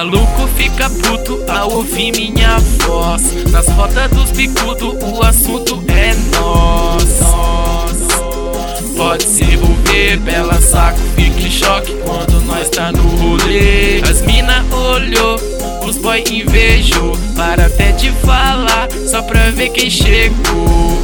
Maluco fica puto ao ouvir minha voz. Nas rodas dos bicudos o assunto é nós. Pode se envolver, bela saco, fica em choque quando nós tá no rolê. As mina olhou, os boy invejou, para até de falar, só pra ver quem chegou.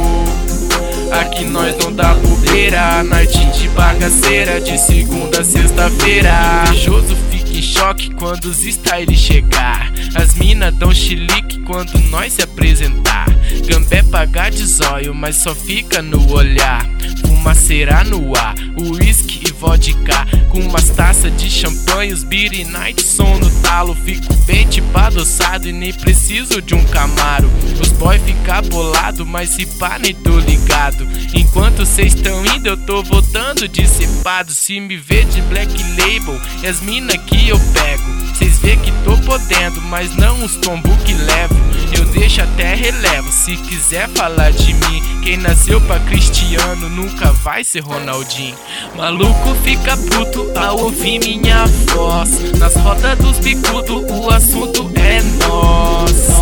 Aqui nós não dá bobeira, noitinha de bagaceira, de segunda a sexta-feira. Invejoso fica em choque quando os style chegar. As mina dão chilique quando nós se apresentar. Gambé pagar de zóio, mas só fica no olhar. Fumaceira no ar, uísque e vodka, com umas taças de champanhe, os beer night, som no talo. Fico bem tipo adoçado e nem preciso de um Camaro. Os boy fica bolado, mas se pá nem tô ligado. Enquanto cês tão indo eu tô voltando decepado. Se me vê de Black Label, é as mina que eu pego. Cês vê que tô podendo, mas não os tombo que levo. Eu deixo até relevo, se quiser falar de mim. Quem nasceu pra Cristiano nunca vai ser Ronaldinho. Maluco fica puto ao ouvir minha voz. Nas rodas dos bicudos o assunto é nós.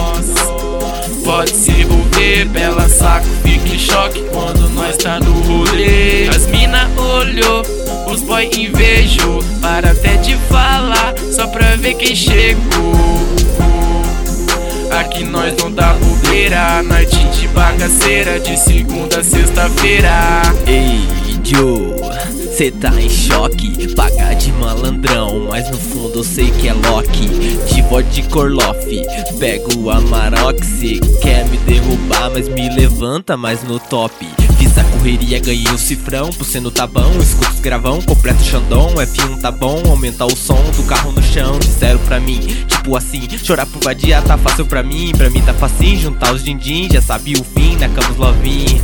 Pode se envolver, bela saco, fica em choque quando nós tá no rolê. As mina olhou, os boy invejou, para até de falar, só pra ver quem chegou. Aqui nós não dá bobeira, noitinha de bagaceira, de segunda a sexta-feira. Ei, Joe, cê tá em choque, pagar de malandrão, mas no fundo eu sei que é Loki. De vodka Orloff, pego o Amarok. Cê quer me derrubar, mas me levanta mais no top. Fiz a correria, ganhei o cifrão, pulsando tá bom, escuto os gravão, completo Xandão, F1 tá bom, aumentar o som do carro no chão. Disseram pra mim, tipo assim, chorar por vadia tá fácil pra mim tá facinho, juntar os din-din, já sabe o fim, na cama os lovinhos.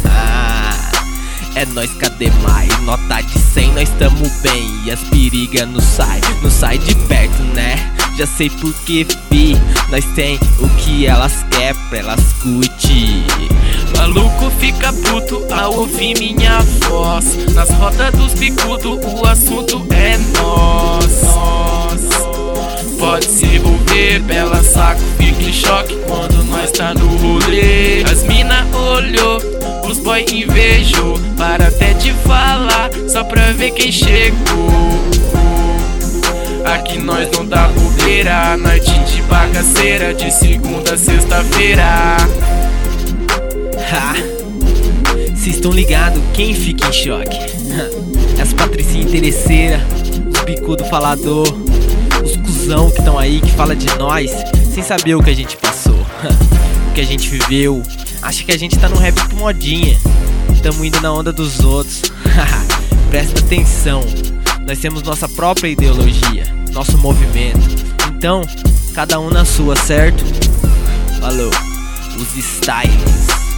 É nóis, cadê mais? Nota de 100, nós tamo bem, e as perigas não sai de perto, né? Já sei por que, fi, nós tem o que elas quer pra elas curtir. Maluco fica puto ao ouvir minha voz. Nas rodas dos bicudos o assunto é nós. Pode se envolver, bela saco, fica em choque quando nós tá no rolê. As mina olhou, os boy invejou, para até de falar, só pra ver quem chegou. Aqui nós não dá bobeira, noitinha de bagaceira, de segunda a sexta-feira. Cês tão ligado quem fica em choque? As patricinha interesseira, os bicudo falador, os cuzão que tão aí que fala de nós, sem saber o que a gente passou, o que a gente viveu. Acha que a gente tá no rap com modinha, tamo indo na onda dos outros. Presta atenção, nós temos nossa própria ideologia, nosso movimento. Então, cada um na sua, certo? Falou, os styles.